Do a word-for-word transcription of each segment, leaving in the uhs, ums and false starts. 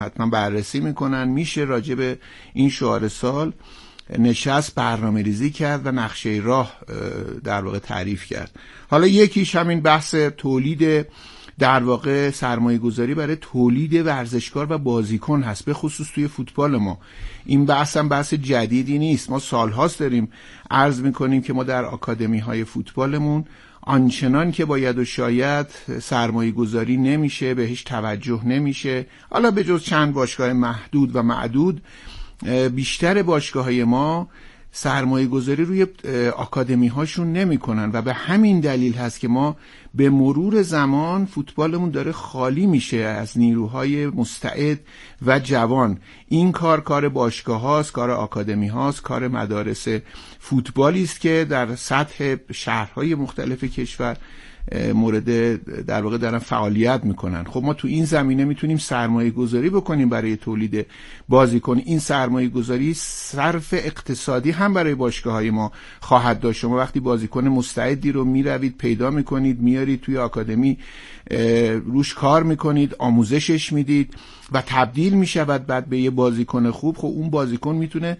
حتما بررسی میکنن. میشه راجع به این شعار سال نشست برنامه ریزی کرد و نقشه راه در واقع تعریف کرد. حالا یکیش همین بحث تولید در واقع سرمایه گذاری برای تولید ورزشکار و بازیکن هست، به خصوص توی فوتبال ما. این بحث هم بحث جدیدی نیست، ما سالهاست داریم عرض میکنیم که ما در آکادمی های فوتبالمون آنچنان که باید و شاید سرمایه گذاری نمیشه، بهش توجه نمیشه. حالا به جز چند باشگاه محدود و معدود، بیشتر باشگاه های ما سرمایه گذاری روی آکادمی هاشون نمی کنن و به همین دلیل هست که ما به مرور زمان فوتبالمون داره خالی میشه از نیروهای مستعد و جوان. این کار کار باشگاه هاست، کار آکادمی هاست، کار مدارس فوتبالی است که در سطح شهرهای مختلف کشور مورد در واقع دارن فعالیت میکنن. خب ما تو این زمینه میتونیم سرمایه گذاری بکنیم برای تولید بازیکن. این سرمایه گذاری صرف اقتصادی هم برای باشگاه های ما خواهد داشت. شما وقتی بازیکن مستعدی رو میروید پیدا میکنید، میارید توی آکادمی، روش کار میکنید، آموزشش میدید و تبدیل میشود بعد به یه بازیکن خوب، خب اون بازیکن میتونه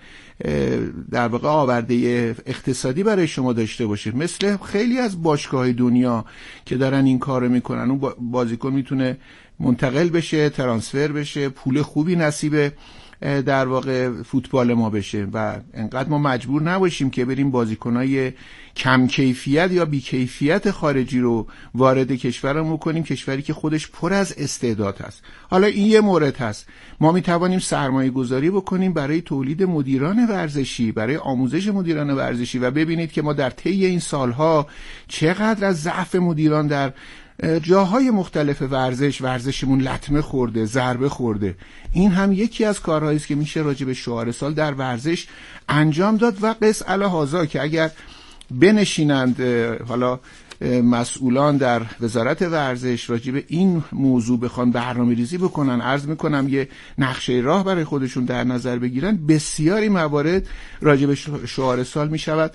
در واقع آورده اقتصادی برای شما داشته باشه. مثل خیلی از باشگاه‌های دنیا که دارن این کارو میکنن، اون بازیکن میتونه منتقل بشه، ترانسفر بشه، پول خوبی نصیب در واقع فوتبال ما بشه و انقدر ما مجبور نباشیم که بریم بازیکنای کم کیفیت یا بی کیفیت خارجی رو وارد کشورمون کنیم، کشوری که خودش پر از استعداد هست. حالا این یه مورد هست. ما می توانیم سرمایه گذاری بکنیم برای تولید مدیران ورزشی، برای آموزش مدیران ورزشی و ببینید که ما در طی این سالها چقدر از ضعف مدیران در جاهای مختلف ورزش ورزشمون لطمه خورده، ضربه خورده. این هم یکی از کارهایی است که میشه راجع به شعار سال در ورزش انجام داد و قص الهازا که اگر بنشینند حالا مسئولان در وزارت ورزش راجع به این موضوع بخوان برنامه ریزی بکنن، عرض میکنم یه نقشه راه برای خودشون در نظر بگیرن، بسیاری موارد راجع به شعار سال میشود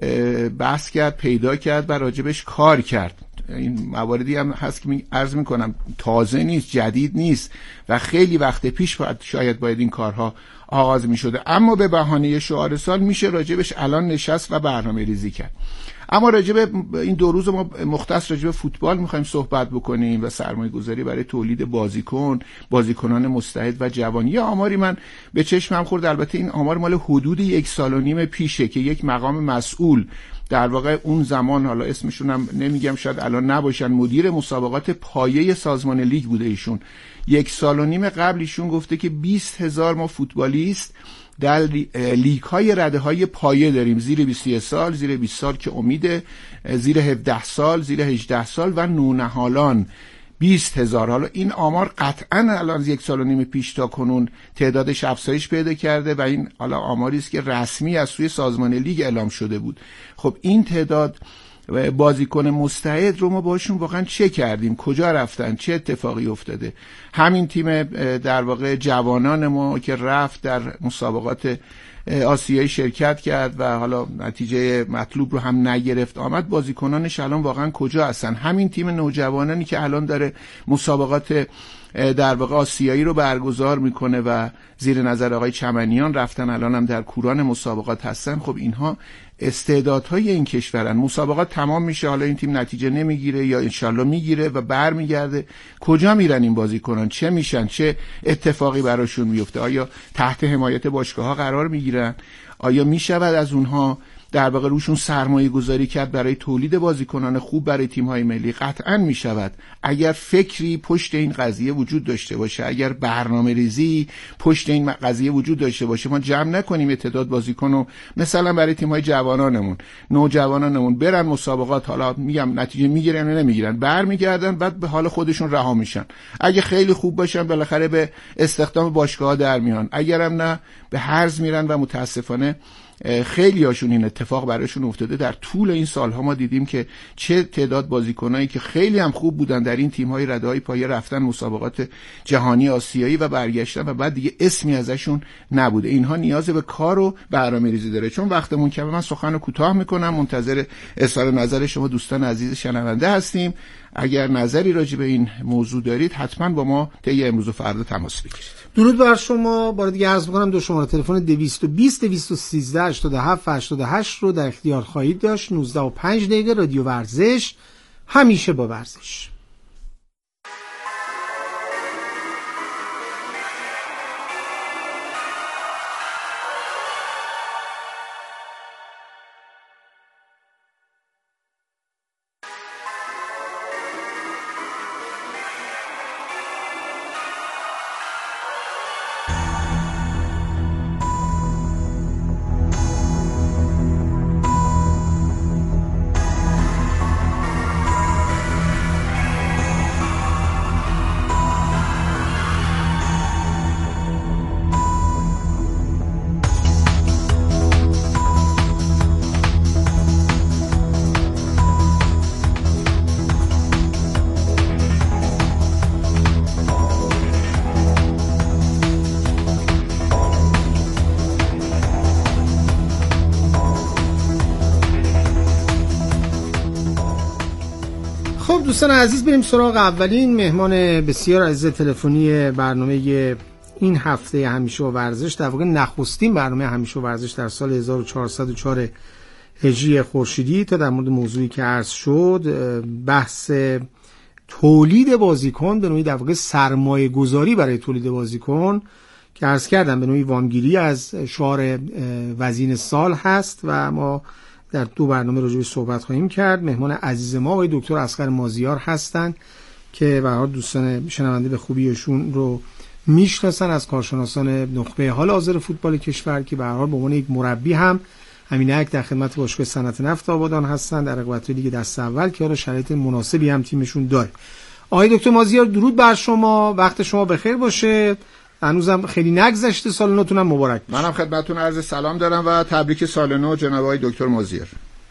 بحث کرد، پیدا کرد و راجبش کار کرد. این مواردی هم هست که عرض میکنم تازه نیست، جدید نیست و خیلی وقت پیش باید شاید باید این کارها آغاز میشده، اما به بهانه شعار سال میشه راجبش الان نشست و برنامه ریزی کرد. اما راجب این دو روز ما مختص راجب فوتبال میخوایم صحبت بکنیم و سرمایه گذاری برای تولید بازیکن، بازیکنان مستعد و جوان. یه آماری من به چشمم خورد، البته این آمار مال حدود یک سال و نیم پیشه که یک مقام مسئول در واقع اون زمان، حالا اسمشون هم نمیگم شاید الان نباشن، مدیر مسابقات پایه سازمان لیگ بوده ایشون، یک سال و نیم قبل ایشون گفته که بیست هزار ما فوتبالیست در لیگ های رده های پایه داریم، زیر بیست و یک سال، زیر بیست سال که امیده، زیر هفده سال، زیر هجده سال و نونهالان بیست هزار. حالا این آمار قطعا الان از یک سال و نیم پیش تا کنون تعدادش افزایش پیدا کرده و این حالا آماری است که رسمی از سوی سازمان لیگ اعلام شده بود. خب این تعداد بازیکن مستعد رو ما باشون واقعا چه کردیم، کجا رفتن، چه اتفاقی افتاده؟ همین تیم در واقع جوانان ما که رفت در مسابقات آسیایی شرکت کرد و حالا نتیجه مطلوب رو هم نگرفت آمد، بازیکنانش الان واقعا کجا هستن؟ همین تیم نوجوانانی که الان داره مسابقات در واقع آسیایی رو برگزار میکنه و زیر نظر آقای چمنیان رفتن، الان هم در کوران مسابقات هستن. خب اینها استعدادهای این کشورن. مسابقات تمام میشه، حالا این تیم نتیجه نمیگیره یا انشالله میگیره و برمیگرده، کجا میرن این بازیکنان؟ چه میشن؟ چه اتفاقی براشون میفته؟ آیا تحت حمایت باشگاه ها قرار میگیرن؟ آیا میشود از اونها در واقع روشون سرمایه گذاری کرد برای تولید بازیکنان خوب برای تیم‌های ملی؟ قطعاً میشود اگر فکری پشت این قضیه وجود داشته باشه، اگر برنامه ریزی پشت این قضیه وجود داشته باشه. ما جمع نکنیم تعداد بازیکن رو مثلا برای تیم‌های جوانانمون، نوجوانانمون برن مسابقات، حالا میگم نتیجه میگیرن یا نمیگیرن، برمیگردن بعد به حال خودشون رها میشن. اگه خیلی خوب باشن بالاخره به استخدام باشگاه‌ها در میان، اگرم نه به هرز میرن و متاسفانه خیلی هاشون این اتفاق برایشون افتاده. در طول این سالها ما دیدیم که چه تعداد بازیکنایی که خیلی هم خوب بودن در این تیم‌های رده‌های پایه رفتن مسابقات جهانی آسیایی و برگشتن و بعد دیگه اسمی ازشون نبوده. اینها نیاز به کار و برنامه‌ریزی داره. چون وقتمون کمه من سخن رو کوتاه میکنم، منتظر اظهار نظر شما دوستان عزیز شنونده هستیم. اگر نظری راجع به این موضوع دارید حتما با ما طی امروز و فردا تماس بگیرید. درود بر شما. بار دیگه عرض می‌کنم دو شماره تلفن دویست و بیست دویست و سیزده هشتاد و هفت هشتاد و هشت رو در اختیار خواهید داشت. نوزده و پنج دقیقه رادیو ورزش، همیشه با ورزش. دوستان عزیز، بریم سراغ اولین مهمان بسیار عزیز تلفنی برنامه این هفته همیشه و ورزش، در واقع نخستین برنامه همیشه و ورزش در سال هزار و چهارصد و چهار هجری خورشیدی، تا در مورد موضوعی که عرض شد، بحث تولید بازیکن، به نوعی در واقع سرمایه گذاری برای تولید بازیکن که عرض کردم به نوعی وامگیری از شعار وزین سال هست و ما در دو برنامه راجع به صحبت خواهیم کرد. مهمان عزیز ما آقای دکتر اصغر مازیار هستند که به هر حال دوستان شنونده به خوبی ایشون رو میشناسن از کارشناسان نخبه حال حاضر فوتبال کشور که به هر حال به عنوان یک مربی هم همینک در خدمت باشگاه صنعت نفت آبادان هستند در رقابت لیگ دست اول که حالا شرایط مناسبی هم تیمشون داره. آقای دکتر مازیار درود بر شما، وقت شما بخیر باشه. هنوزم خیلی نگذشته، سال نوتون هم مبارک باشه. منم خدمتتون عرض سلام دارم و تبریک سال نو جناب آقای دکتر مازیار.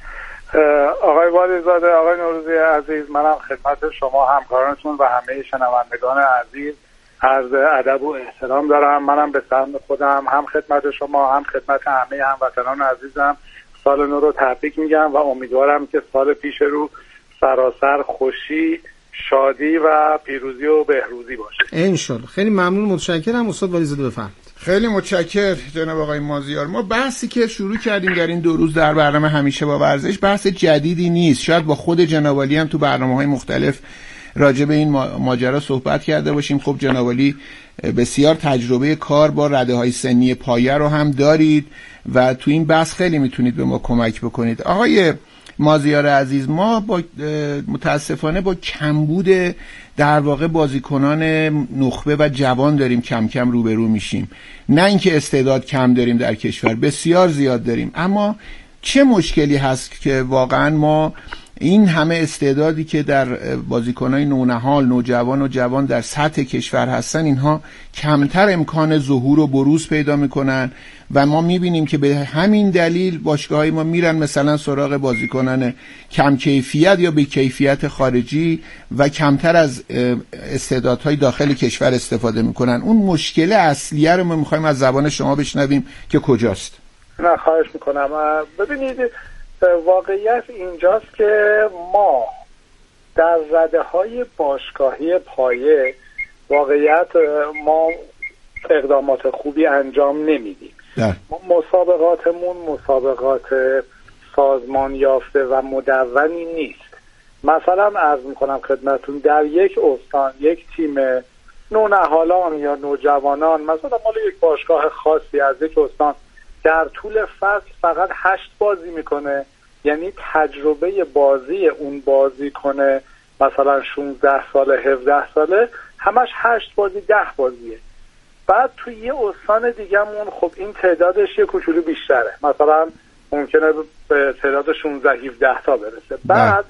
آقای والیزاده، آقای نوروزی عزیز، منم خدمت شما همکارانتون و همه شنوندگان عزیز عرض ادب و احترام دارم. منم به سهم خودم هم خدمت شما هم خدمت همه هموطنان عزیزم سال نو رو تبریک میگم و امیدوارم که سال پیش رو سراسر خوشی، شادی و پیروزی و بهروزی باشه انشالله. خیلی ممنون، متشکرم. استاد والیزاده بفرمایید. خیلی متشکر جناب آقای مازیار. ما بحثی که شروع کردیم در این دو روز در برنامه همیشه با ورزش بحث جدیدی نیست. شاید با خود جناب عالی هم تو برنامه‌های مختلف راجع به این ماجرا صحبت کرده باشیم. خب جناب عالی بسیار تجربه کار با رده‌های سنی پایه رو هم دارید و تو این بحث خیلی میتونید به ما کمک بکنید. آقای مازیار عزیز، ما با متاسفانه با کمبود در واقع بازیکنان نخبه و جوان داریم کم کم روبرو میشیم. نه اینکه استعداد کم داریم در کشور، بسیار زیاد داریم، اما چه مشکلی هست که واقعا ما این همه استعدادی که در بازیکنای نونهال، نوجوان و جوان در سطح کشور هستن، اینها کمتر امکان ظهور و بروز پیدا میکنن و ما میبینیم که به همین دلیل باشگاه‌های ما میرن مثلا سراغ بازیکنان کم کیفیت یا به کیفیت خارجی و کمتر از استعدادهای داخل کشور استفاده میکنن. اون مشکل اصلیه رو ما میخوایم از زبان شما بشنویم که کجاست. نه خواهش میکنم. ببینید، واقعیت اینجاست که ما در رده‌های باشگاهی پایه واقعیت ما اقدامات خوبی انجام نمیدیم. ما مسابقاتمون مسابقات سازمان یافته و مدونی نیست. مثلا عرض میکنم خدمتون، در یک استان یک تیم نونهالان یا نوجوانان مثلا مال یک باشگاه خاصی از یک استان در طول فصل فقط هشت بازی میکنه، یعنی تجربه بازی اون بازی کنه مثلا شانزده ساله هفده ساله همش هشت بازی ده بازیه. بعد توی یه استان دیگه‌مون خب این تعدادش یه کوچولو بیشتره، مثلا ممکنه به تعداد شانزده هفده تا برسه. بعد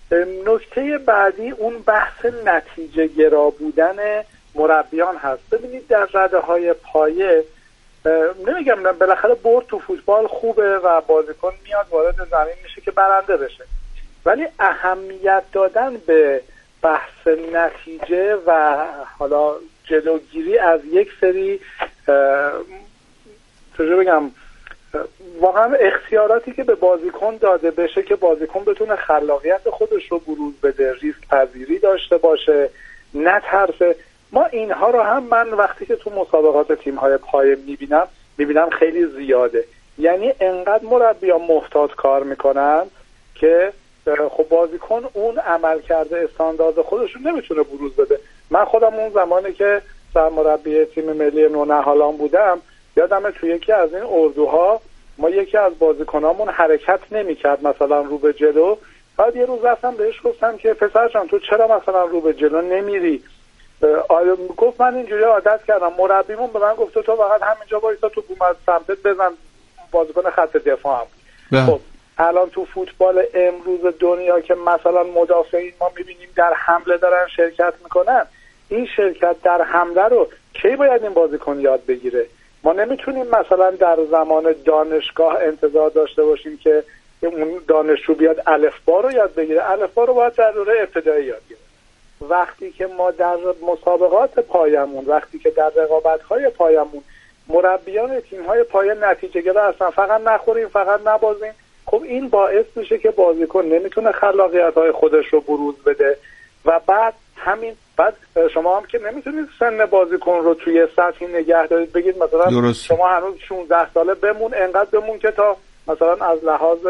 نکته بعدی اون بحث نتیجه گرا بودن مربیان هست. ببینید در رده‌های پایه نمیگم نه، بالاخره برد تو فوتبال خوبه و بازیکن میاد وارد زمین میشه که برنده بشه، ولی اهمیت دادن به بحث نتیجه و حالا جلوگیری از یک سری چجوری بگم واقعا اختیاراتی که به بازیکن داده بشه که بازیکن بتونه خلاقیت خودش رو بروز بده، ریسک پذیری داشته باشه، نترسه. ما اینها رو هم من وقتی که تو مسابقات تیم‌های پایه میبینم میبینم خیلی زیاده. یعنی انقدر مربیان محتاط کار میکنن که خب بازیکن اون عمل کرده استاندارد خودش رو نمیتونه بروز بده. من خودم اون زمانی که سرمربی تیم ملی نونهالان بودم یادمه توی یکی از این اردوها ما یکی از بازیکنامون حرکت نمیکرد مثلا رو به جلو. بعد یه روز رفتم بهش گفتم که پسر جان تو چرا مثلا رو به جلو نمیری؟ آیا گفت من اینجوری عادت کردم. مربیمون به من گفت تو فقط همینجا وایسا تو بوم از سمتت بزن. بازیکن خط دفاع هم. خب الان تو فوتبال امروز دنیا که مثلا مدافعین ما میبینیم در حمله دارن شرکت میکنن، این شرکت در حمله رو کی باید این بازیکن یاد بگیره؟ ما نمیتونیم مثلا در زمان دانشگاه انتظار داشته باشیم که اون دانشجو بیاد الفبا رو یاد بگیره. الفبا رو باید در دوره ابتدایی یاد بگیره. وقتی که ما در مسابقات پایمون، وقتی که در رقابت‌های پایمون مربیان تیم‌های پایه نتیجه گرا هستن، فقط نخوریم فقط نبازیم، خب این باعث میشه که بازیکن نمیتونه خلاقیت‌های خودش رو بروز بده و بعد همین بعد شما هم که نمیتونید سن بازیکن رو توی سطحی نگه دارید بگید مثلا درست. شما هنوز شانزده ساله بمون، انقدر بمون که تا مثلا از لحاظ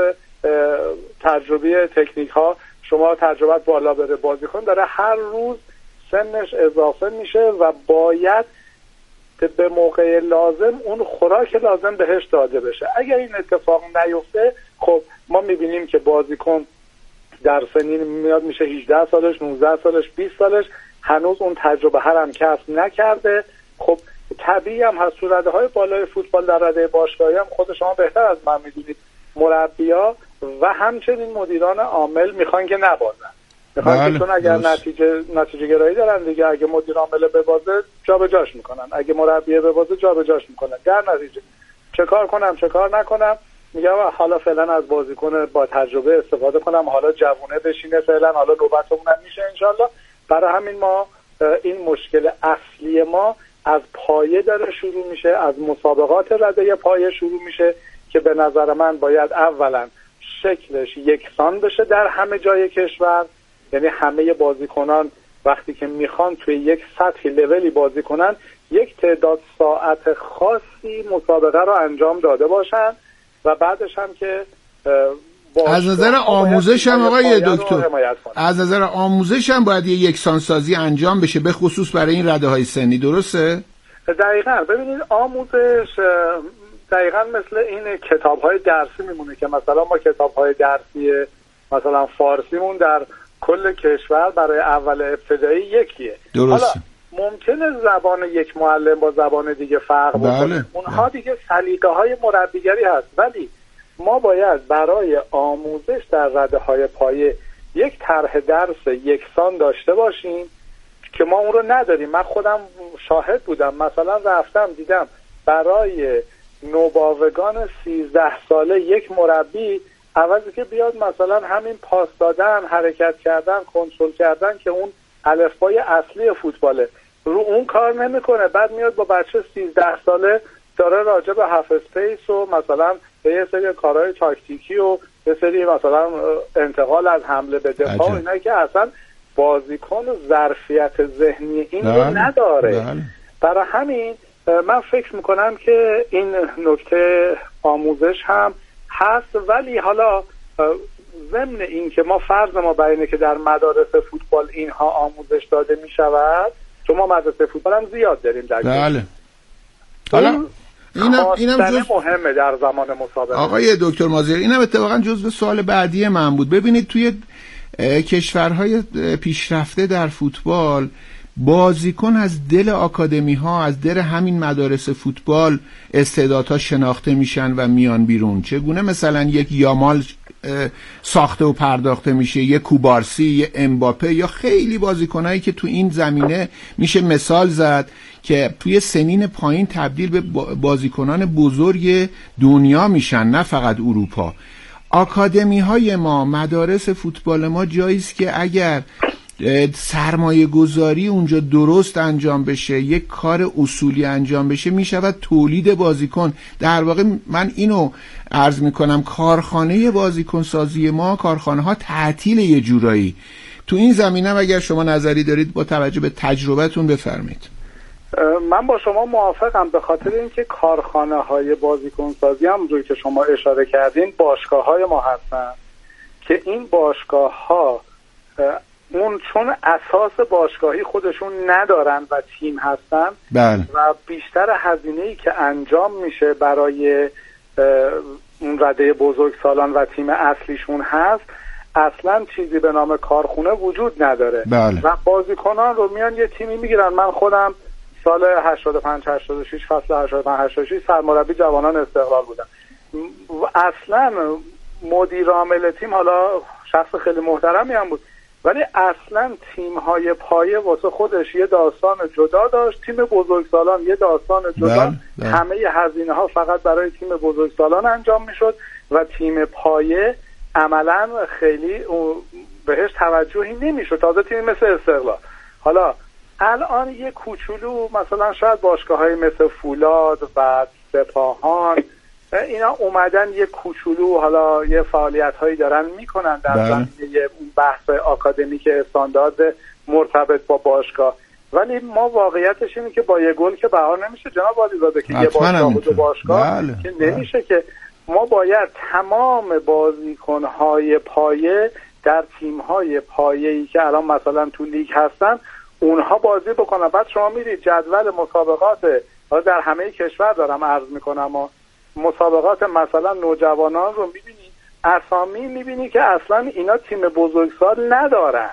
تجربی تکنیک ها شما تجربت بالا بره. بازیکن داره هر روز سنش اضافه میشه و باید به موقع لازم اون خوراک لازم بهش داده بشه. اگر این اتفاق نیفته خب ما میبینیم که بازیکن در سنین میاد میشه هجده سالش، نوزده سالش، بیست سالش، هنوز اون تجربه هر هم کسب نکرده. خب طبیعی هم هست تو رده های بالای فوتبال در رده باشگاهی هم خود شما بهتر از من میدونید مربیا و همچنین مدیران عامل میخوان که نبازن. میخوان که چون اگر نتیجه نتیجه گرایی دارن دیگه، اگه مدیر عامل ببازه جابجاش میکنن، اگه مربی ببازه جابجاش میکنن. در نتیجه چه کار کنم چه کار نکنم؟ میگم حالا فعلا از بازیکن با تجربه استفاده کنم، حالا جوونه بشینه فعلا، حالا نوبتمون میشه انشالله. برای همین ما این مشکل اصلی ما از پایه داره شروع میشه، از مسابقات رده پایه شروع میشه که به نظر من باید اولا شکلش یکسان بشه در همه جای کشور. یعنی همه بازیکنان وقتی که میخوان توی یک سطحی لولی بازی کنن یک تعداد ساعت خاصی مسابقه رو انجام داده باشن و بعدش هم که از نظر آموزش هم آقای دکتر از نظر آموزش هم باید یک یکسانسازی انجام بشه، به خصوص برای این رده های سنی. درسته؟ دقیقاً. ببینید آموزش دقیقاً مثل این کتاب های درسی میمونه که مثلا ما کتاب های درسی مثلا فارسیمون در کل کشور برای اول ابتدایی یکیه. درسته. حالا ممکنه زبان یک معلم با زبان دیگه فرق بکنه. بله. اونها دیگه سلیقه های مربیگری هست، ولی ما باید برای آموزش در رده های پایه یک طرح درس یکسان داشته باشیم که ما اون رو نداریم. من خودم شاهد بودم، مثلا رفتم دیدم برای نوباوگان سیزده ساله یک مربی عوضی که بیاد مثلا همین پاس دادن، حرکت کردن، کنترل کردن که اون الفبای اصلی فوتباله، رو اون کار نمیکنه. بعد میاد با بچه سیزده ساله داره راجع به هاف اسپیس و مثلا به یه سری کارهای تاکتیکی و یه سری مثلا انتقال از حمله به دفاع، اینا که اصلا بازیکن ظرفیت ذهنی این رو نداره. بله. برای همین من فکر میکنم که این نکته آموزش هم هست، ولی حالا ضمن این که ما فرض ما بر اینه که در مدارس فوتبال اینها آموزش داده میشود، چون ما مدرسه فوتبال هم زیاد داریم در بله. حالا اینم اینم جز... مهمه در زمان مسابقه. آقای دکتر مازیاری، اینم اتفاقا جزو سوال بعدی من بود. ببینید توی کشورهای پیشرفته در فوتبال بازیکن از دل آکادمی ها، از دل همین مدارس فوتبال استعدادها شناخته میشن و میان بیرون. چگونه مثلا یک یامال ساخته و پرداخته میشه، یک کوبارسی، یک امباپه، یا خیلی بازیکنایی که تو این زمینه میشه مثال زد که توی سنین پایین تبدیل به بازیکنان بزرگ دنیا میشن، نه فقط اروپا. آکادمی های ما، مدارس فوتبال ما جاییست که اگر سرمایه گذاری اونجا درست انجام بشه، یک کار اصولی انجام بشه، میشود تولید بازیکن. در واقع من اینو عرض میکنم، کارخانه بازیکن سازی ما، کارخانه ها تعطیل یه جورایی. تو این زمینه اگر شما نظری دارید با توجه به تجربتون بفرمایید. من با شما موافقم، به خاطر اینکه کارخانه های بازیکن سازی هم روی که شما اشاره کردین باشگاه های ما هستن که این باشگاه ها اون چون اساس باشگاهی خودشون ندارن و تیم هستن بله. و بیشتر هزینه‌ای که انجام میشه برای اون رده بزرگسالان و تیم اصلیشون هست، اصلا چیزی به نام کارخونه وجود نداره. بله. و بازیکنان رو میان یه تیمی میگیرن. من خودم سال هشتاد و پنج هشتاد و شش فصل هشتاد و پنج هشتاد و شش سرمربی جوانان استقلال بودم. اصلا مدیر عامل تیم حالا شخص خیلی محترمی هم بود، ولی اصلا تیم‌های پایه واسه خودش یه داستان جدا داشت، تیم بزرگسالان یه داستان جدا. بله، بله. همه هزینه‌ها فقط برای تیم بزرگسالان انجام میشد و تیم پایه عملاً خیلی بهش توجهی نمیشد. تازه تیم مثل استقلال، حالا الان یه کوچولو مثلا شاید باشگاه‌های مثل فولاد و سپاهان اینا اومدن یه کوچولو حالا یه فعالیت‌هایی دارن میکنن در زمینه اون بحث آکادمیک استاندارد مرتبط با باشگاه، ولی ما واقعیتش اینه که با یه گل که بهار نمیشه جناب علیزاده که یه باشگاه و دو باشگاه بله. که نمیشه. که ما باید تمام بازیکن‌های پایه در تیم‌های پایه‌ای که الان مثلا تو لیگ هستن اونها بازی بکنن. بعد شما میرید جدول مسابقات در همه کشور دارم عرض میکنم و مسابقات مثلا نوجوانان رو میبینی، اسامی میبینی که اصلا اینا تیم بزرگسال ندارن.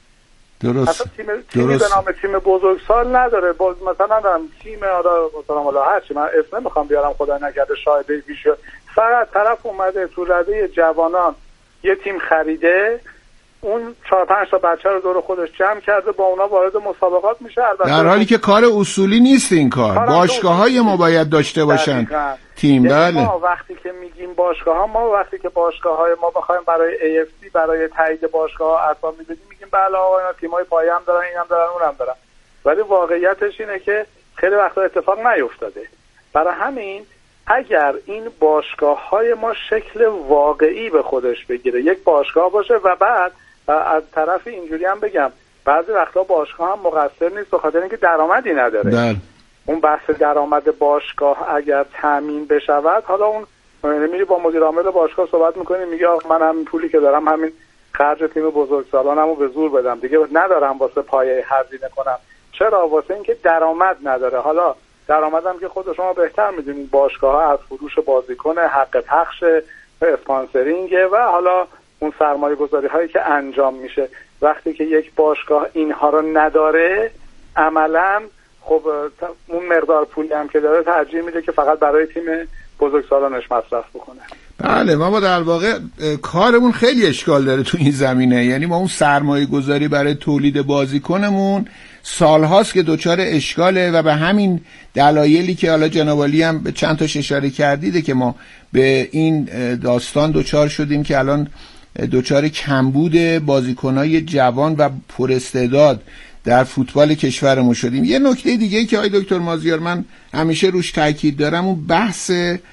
درست. اصلا تیم تیمی به نام تیم بزرگسال نداره. باز مثلا دارم تیم حالا مثلا حالا هرچی من اسم نمیخوام بیارم خدا نکرده شاهده بیشه، فقط طرف اومده تو رده جوانان یه تیم خریده، اون چهار پنج تا بچه رو دور خودش جمع کرده، با اونا وارد مسابقات میشه. در حالی که کار اصولی نیست این کار. باشگاه‌های ما باید داشته باشن دقیقا. تیم. بله. ما وقتی که میگیم باشگاه ها، ما وقتی که باشگاه های ما بخوایم برای ای اف سی برای تایید باشگاه ها اسامی بدیم میگیم بله آقا اینا تیم‌های پایه هم دارن، این هم دارن، اون هم دارن، ولی واقعیتش اینه که خیلی وقتا اتفاق نیفتاده. برای همین اگر این باشگاه های ما شکل واقعی به خودش بگیره، یک باشگاه باشه و بعد از طرف اینجوری هم بگم بعضی وقتا باشگاه هم مقصر نیست به خاطر اینکه درآمدی نداره. دل. اون بحث درآمد باشگاه اگر تامین بشود، حالا اون میری با مدیر عامل باشگاه صحبت میکنی، میگه من همین پولی که دارم همین خرج تیم بزرگسالانمو به زور بدم دیگه، ندارم واسه پایه هزینه کنم. چرا؟ واسه اینکه درآمد نداره. حالا درآمدم که خود شما بهتر میدونید باشگاه ها از فروش بازیکن، حق پخش، اسپانسرینگ و حالا اون سرمایه گذاری هایی که انجام میشه. وقتی که یک باشگاه اینها رو نداره، عملاً خب اون مقدار پولی هم که داره ترجیح میده که فقط برای تیم بزرگسالانش مصرف بکنه. بله، ما با در واقع کارمون خیلی اشکال داره تو این زمینه. یعنی ما اون سرمایه گذاری برای تولید بازیکنمون سالهاست که دوچار اشکاله و به همین دلایلی که حالا جناب عالی هم به چند تاش اشاره کردیده که ما به این داستان دوچار شدیم که الان دوچار کمبود بازیکنای جوان و پراستعداد در فوتبال کشورمون شدیم. یه نکته دیگه که آقای دکتر مازیار من همیشه روش تاکید دارم، اون بحث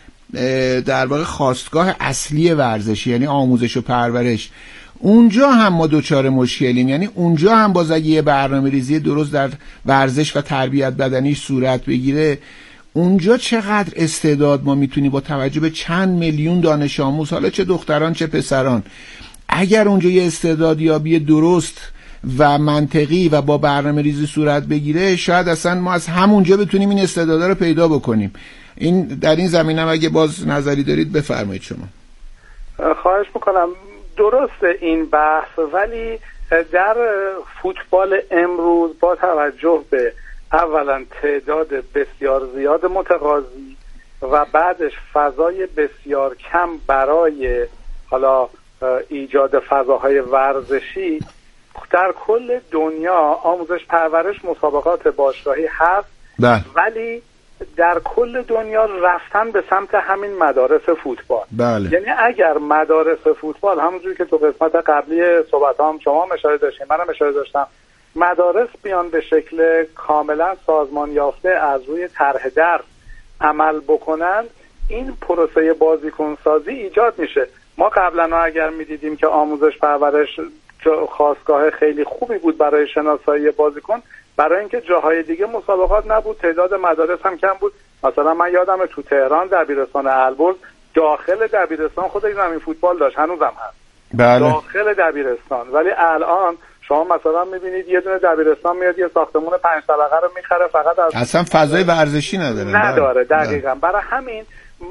در واقع خواستگاه اصلی ورزشی، یعنی آموزش و پرورش. اونجا هم ما دوچار مشکلیم. یعنی اونجا هم باز اگه یه برنامه‌ریزی درست در ورزش و تربیت بدنی صورت بگیره، اونجا چقدر استعداد ما میتونیم با توجه به چند میلیون دانش آموز، حالا چه دختران چه پسران، اگر اونجا یه استعدادیابی درست و منطقی و با برنامه‌ریزی صورت بگیره، شاید اصلا ما از همونجا بتونیم این استعدادا رو پیدا بکنیم. این در این زمینه اگه باز نظری دارید بفرمایید شما. خواهش میکنم. درسته این بحث، ولی در فوتبال امروز با توجه به اولا تعداد بسیار زیاد متقاضی و بعدش فضای بسیار کم برای حالا ایجاد فضاهای ورزشی، در کل دنیا آموزش پرورش مسابقات باشگاهی هست، ده. ولی در کل دنیا رفتن به سمت همین مدارس فوتبال. بله. یعنی اگر مدارس فوتبال همونجوری که تو قسمت قبلی صحبت هم شما اشاره داشتیم منم اشاره داشتم، مدارس بیان به شکل کاملا سازمان یافته از روی طرح درس عمل بکنن، این پروسه بازیکن سازی ایجاد میشه. ما قبلا اگر میدیدیم که آموزش پرورش خاستگاه خیلی خوبی بود برای شناسایی بازیکن، برای اینکه جاهای دیگه مسابقات نبود، تعداد مدارس هم کم بود. مثلا من یادمه تو تهران دبیرستان البرز داخل دبیرستان خود زمین فوتبال داشت، هنوزم هست. بله. داخل دبیرستان. ولی الان شما مثلا میبینید یه دونه دبیرستان میاد یه ساختمون پنج طبقه رو میخره فقط از اصلا فضای ورزشی نداره. نداره دقیقاً. برای همین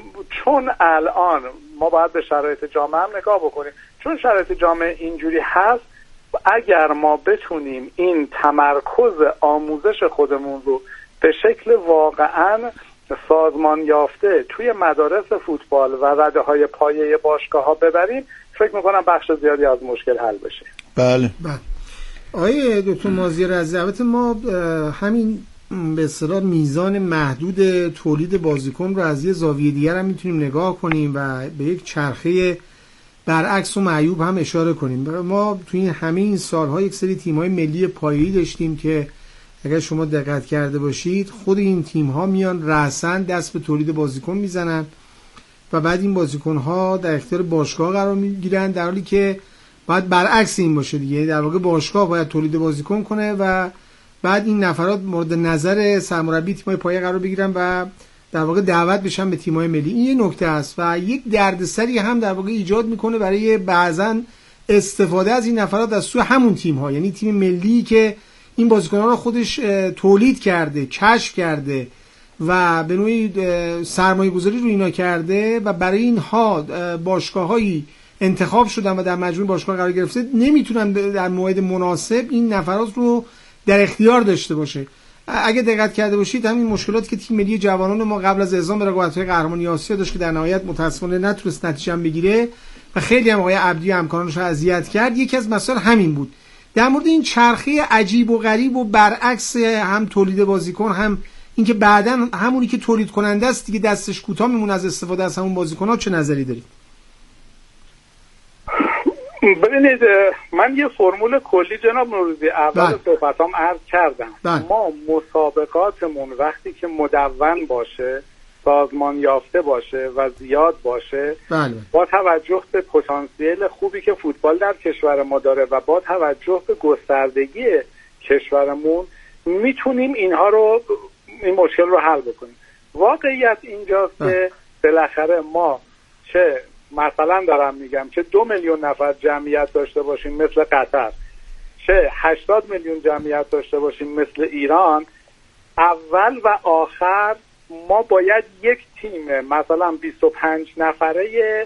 چون الان ما باید به شرایط جامعه هم نگاه بکنیم، چون شرایط جامعه اینجوری هست، اگر ما بتونیم این تمرکز آموزش خودمون رو به شکل واقعاً سازمان یافته توی مدارس فوتبال و رده‌های پایه باشگاه‌ها ببریم، فکر می‌کنم بخش زیادی از مشکل حل بشه. بله. بله. آقای دکتر مازیار عزیز، البته ما همین به اصطلاح میزان محدود تولید بازیکن رو از یه زاویه دیگر هم میتونیم نگاه کنیم و به یک چرخه برعکس و معیوب هم اشاره کنیم. ما توی این همه این سالها یک سری تیم‌های ملی پایه‌ای داشتیم که اگر شما دقت کرده باشید خود این تیم‌ها میان رأساً دست به تولید بازیکن میزنن و بعد این بازیکن‌ها در اختیار باشگاه قرار میگیرن، در حالی که باید برعکس این باشه دیگه. در واقع باشگاه باید تولید بازیکن کنه و بعد این نفرات مورد نظر سرمربی تیم‌های پایه قرار بگیرن و در واقع دعوت بشن به تیم‌های ملی. این یه نکته است و یک دردسری هم در واقع ایجاد میکنه برای بعضن استفاده از این نفرات از سوی همون تیم‌ها، یعنی تیم ملی که این بازیکن‌ها رو خودش تولید کرده، کشف کرده و به نوعی سرمایه‌گذاری رو اینا کرده و برای اینها باشگاه‌هایی انتخاب شدن و در مجموع باشگاه قرار گرفته، نمیتونن در موعد مناسب این نفرات رو در اختیار داشته باشه. اگه دقت کرده باشید همین مشکلاتی که تیم ملی جوانان ما قبل از اعزام به رقابت‌های قهرمانی آسیا داشت که در نهایت متأسفانه نتونست نتیجه بگیره و خیلی هم آقای عبدی و همکارانش رو اذیت کرد، یکی از مسائل همین بود. در مورد این چرخه عجیب و غریب و برعکس هم تولید بازیکن، هم اینکه بعداً همونی که تولید کننده است دیگه دستش کوتاه میمونه از استفاده از همون بازیکن‌ها، چه نظری دارید؟ ببینید من یه فرمول کلی جناب نوروزی اول صحبتام عرض کردم. بله. ما مسابقاتمون وقتی که مدون باشه، سازمان یافته باشه و زیاد باشه، بله. با توجه به پتانسیل خوبی که فوتبال در کشور ما داره و با توجه به گستردگی کشورمون میتونیم اینها رو این مشکل رو حل بکنیم. واقعیت اینجاست بله. که بالاخره ما چه مثلا دارم میگم چه دو میلیون نفر جمعیت داشته باشیم مثل قطر، چه هشتاد میلیون جمعیت داشته باشیم مثل ایران، اول و آخر ما باید یک تیم مثلا بیست و پنج نفره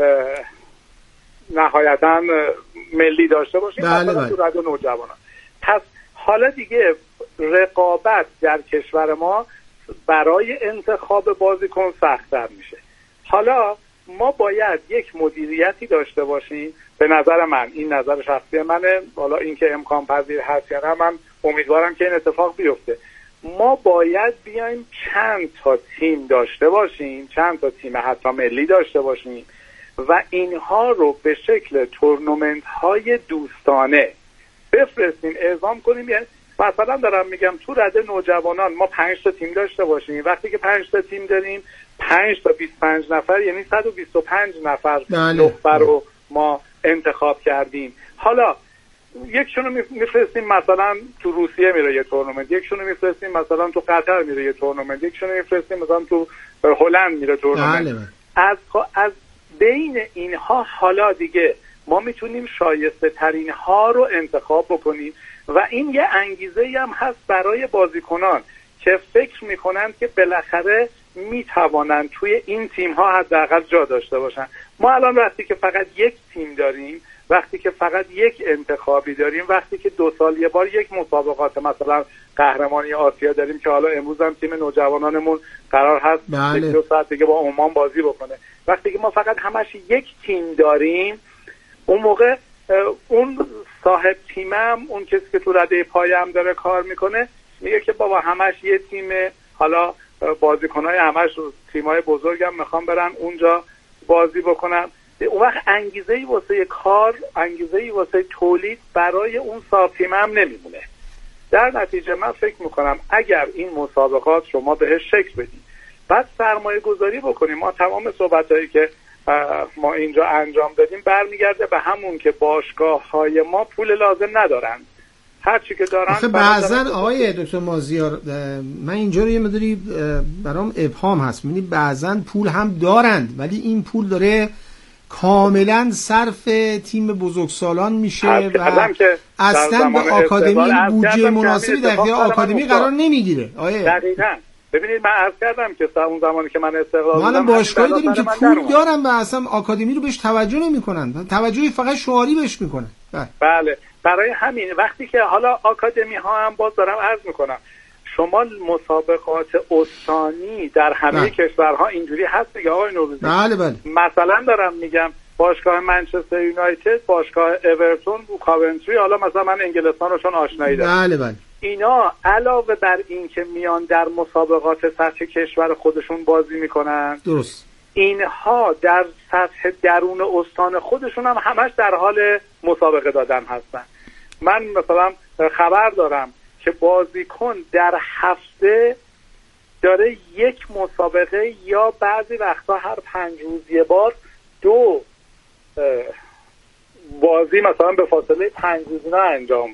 نهایتا ملی داشته باشیم بله مثلا تو رد و نوجوانان. پس حالا دیگه رقابت در کشور ما برای انتخاب بازیکن سخت‌تر میشه. حالا ما باید یک مدیریتی داشته باشیم، به نظر من، این نظر شخصی منه، حالا اینکه امکان پذیر هست یا نه من امیدوارم که این اتفاق بیفته، ما باید بیایم چند تا تیم داشته باشیم، چند تا تیم حتی ملی داشته باشیم و اینها رو به شکل تورنمنت های دوستانه بفرستیم، اعزام کنیم. یعنی مثلا دارم میگم تو رده نوجوانان ما پنج تا تیم داشته باشیم، وقتی که پنج تا تیم داریم پنج تا بیست و پنج نفر یعنی صد و بیست و پنج نفر نخبه رو ما انتخاب کردیم. حالا یکشونو میفرستیم مثلا تو روسیه میره یه تورنمنت، یکشونو میفرستیم مثلا تو قطر میره یه تورنمنت، یکشونو میفرستیم مثلا تو هلند میره تورنمنت. از از بین اینها حالا دیگه ما میتونیم شایسته ترین ها رو انتخاب بکنیم و این یه انگیزه هم هست برای بازیکنان که فکر میکنن که بالاخره میتوانن توی این تیم ها حداقل جا داشته باشن. ما الان وقتی که فقط یک تیم داریم، وقتی که فقط یک انتخابی داریم، وقتی که دو سال یه بار یک مسابقات مثلا قهرمانی آسیا داریم که حالا امروز هم تیم نوجوانانمون قرار هست بله. یک دو ساعت دیگه با عمان بازی بکنه، وقتی که ما فقط همش یک تیم داریم، اون موقع اون صاحب تیمم، اون کسی که تو رده پایه هم داره کار میکنه، میگه که بابا همش یه تیمه، حالا بازیکنای همش تیمای بزرگم میخوام برن اونجا بازی بکنن. اون وقت انگیزه‌ای واسه کار، انگیزه‌ای واسه تولید برای اون صاحب تیم هم نمیمونه. در نتیجه من فکر میکنم اگر این مسابقات شما بهش شکل بدید، بعد سرمایه گذاری بکنیم، ما تمام صحبتایی که ما اینجا انجام دادیم برمیگرده به همون که باشگاه‌های ما پول لازم ندارن، هر چی که دارن. آخه بعضن آقای دکتر مازیار، من اینجا رو یه مداری برام ابهام هست، می‌بینی بعضن پول هم دارند ولی این پول داره کاملا صرف تیم بزرگسالان میشه و اصلا به آکادمی بودجه مناسبی در اختیار آکادمی قرار نمیگیره. آیه دقیقاً. ببینید من عرض کردم که اون زمانی که من استقلال ما الان باشگاهی داریم که پول دارن و اصلا آکادمی رو بهش توجه نمیکنن، توجهی فقط شعاری بهش میکنن. بله، برای همین وقتی که حالا آکادمی ها هم باز دارم عرض میکنم، شما مسابقات استانی در همه بله. کشورها اینجوری هست دیگه آقای نوروزی. بله بله. مثلا دارم میگم باشگاه منچستر یونایتد، باشگاه اورتون و کاونتری، حالا مثلا من انگلستان رو چون آشنایی دارم. بله بله. اینا علاوه بر این که میان در مسابقات سطح کشور خودشون بازی میکنن، درست، اینها در سطح درون استان خودشون هم همش در حال مسابقه دادن هستن. من مثلا خبر دارم که بازیکن در هفته داره یک مسابقه یا بعضی وقتا هر پنج روز یه بار دو بازی مثلا به فاصله پنج روزه انجام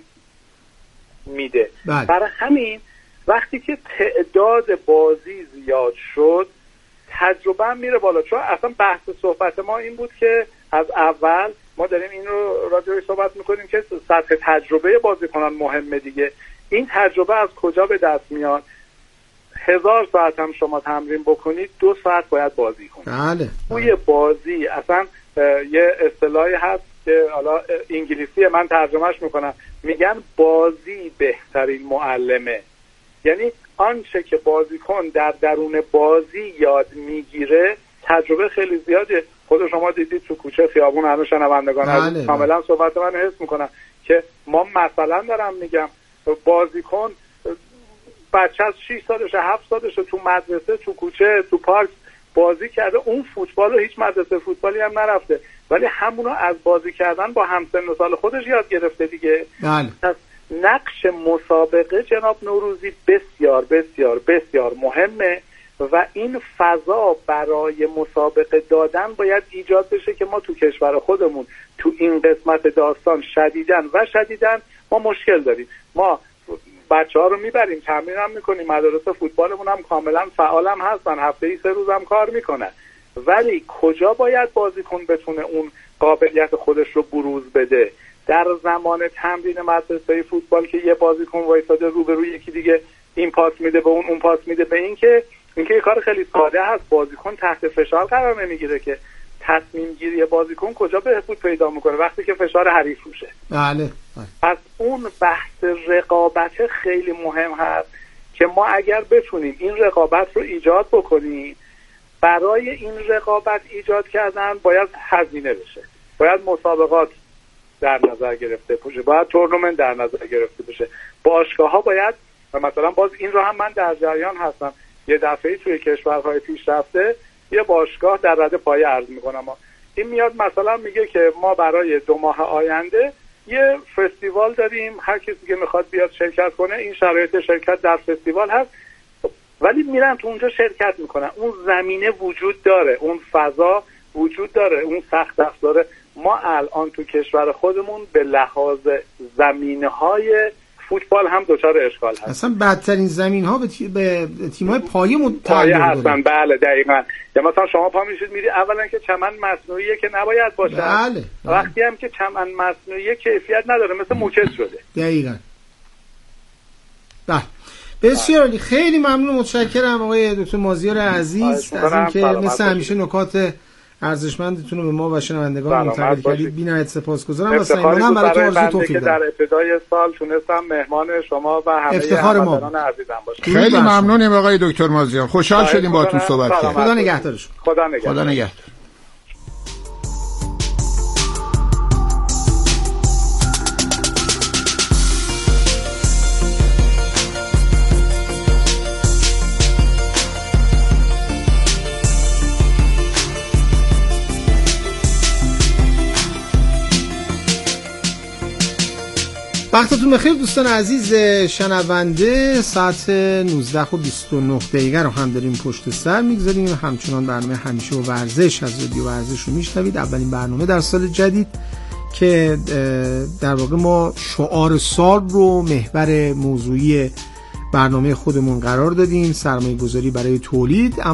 میده. بله. برای همین وقتی که تعداد بازی زیاد شد تجربه هم میره بالا، چون اصلا بحث صحبت ما این بود که از اول ما داریم این رو راجعش صحبت میکنیم که سطح تجربه بازیکنان مهمه دیگه. این تجربه از کجا به دست میاد؟ هزار ساعت هم شما تمرین بکنید دو ساعت باید بازی کنید. بله. توی بازی اصلا یه اصطلاحی هست که حالا انگلیسی من ترجمهش میکنم، میگن بازی بهترین معلمه. یعنی آنچه که بازیکن در درون بازی یاد میگیره تجربه خیلی زیاده. خود شما دیدید تو کوچه خیابون همه شنوندگان عزیز کاملا صحبت من حس میکنم که ما مثلا دارم میگم بازیکن بچه از شش سالشه هفت سالشه تو مدرسه تو کوچه تو پارک بازی کرده، اون فوتبال رو هیچ مدرسه فوتبالی هم نرفته ولی همونو از بازی کردن با همسن و سال خودش یاد گرفته دیگه. بله. پس نقش مسابقه جناب نوروزی بسیار بسیار بسیار مهمه و این فضا برای مسابقه دادن باید ایجاد بشه که ما تو کشور خودمون تو این قسمت داستان شدیدن و شدیدن ما مشکل داریم. ما بچه ها رو میبریم تمرین هم میکنیم، مدارس فوتبالمون هم کاملا فعال هم هستن، هفته ای سه روز هم کار میکنن، ولی کجا باید بازیکن بتونه اون قابلیت خودش رو بروز بده؟ در زمان تمرین مدرسه فوتبال که یه بازیکن وایساده روبروی یکی دیگه این پاس میده به اون اون پاس میده به این، که اینکه یه کار خیلی ساده هست، بازیکن تحت فشار قرار نمیگیره که تصمیم گیری بازیکن کجا بهبود پیدا میکنه وقتی که فشار حریف روشه. بله. پس اون بحث رقابت خیلی مهم هست که ما اگر بتونیم این رقابت رو ایجاد بکنیم، برای این رقابت ایجاد کردن باید هزینه بشه، باید مسابقات در نظر گرفته بشه، باید تورنمنت در نظر گرفته بشه، باشگاه ها باید، و مثلا باز این رو هم من در جریان هستم، یه دفعه توی کشورهای پیشرفته یه باشگاه در رده پایه عرض میکنم، این میاد مثلا میگه که ما برای دو ماه آینده یه فستیوال داریم، هر کسی که میخواد بیاد شرکت کنه، این شرایط شرکت در فستیوال هست، ولی میرن تو اونجا شرکت میکنن، اون زمینه وجود داره، اون فضا وجود داره، اون سخت افزاره. ما الان تو کشور خودمون به لحاظ زمینه‌های فوتبال هم دچار اشکال هست. اصلا بدترین زمین‌ها به, تی... به تیم‌های پایه پایه هستن. بله دقیقاً. یا مثلا شما پا میشید میری اولا که چمن مصنوعیه که نباید باشه. بله. بله. وقتی هم که چمن مصنوعی کیفیت نداره، مثل موکت شده. دقیقاً. بله. بسیار عالی، خیلی ممنون، متشکرم آقای دکتر مازیار عزیز از اینکه مثل همیشه نکات ارزشمندتون رو به ما و شنوندگان منتقل کردید. بی‌نهایت سپاسگزارم و سعیمانم برای تو آرزوی توفیق دارم. در ابتدای سال تونستم مهمان شما و همه هموطنان عزیزم باشم. خیلی ممنونیم آقای دکتر مازیار، خوشحال شدیم باهاتون صحبت کردیم. خدا نگهدارشون. خدا نگهدار. خدا نگهدار. وقتتون بخیر دوستان عزیز شنونده. ساعت نوزده و بیست و نه دقیقه رو هم داریم پشت سر میگذاریم. همچنان برنامه همیشه و ورزش از رادیو ورزش رو میشنوید. اولین برنامه در سال جدید که در واقع ما شعار سال رو محور موضوعی برنامه خودمون قرار دادیم، سرمایه گذاری برای تولید.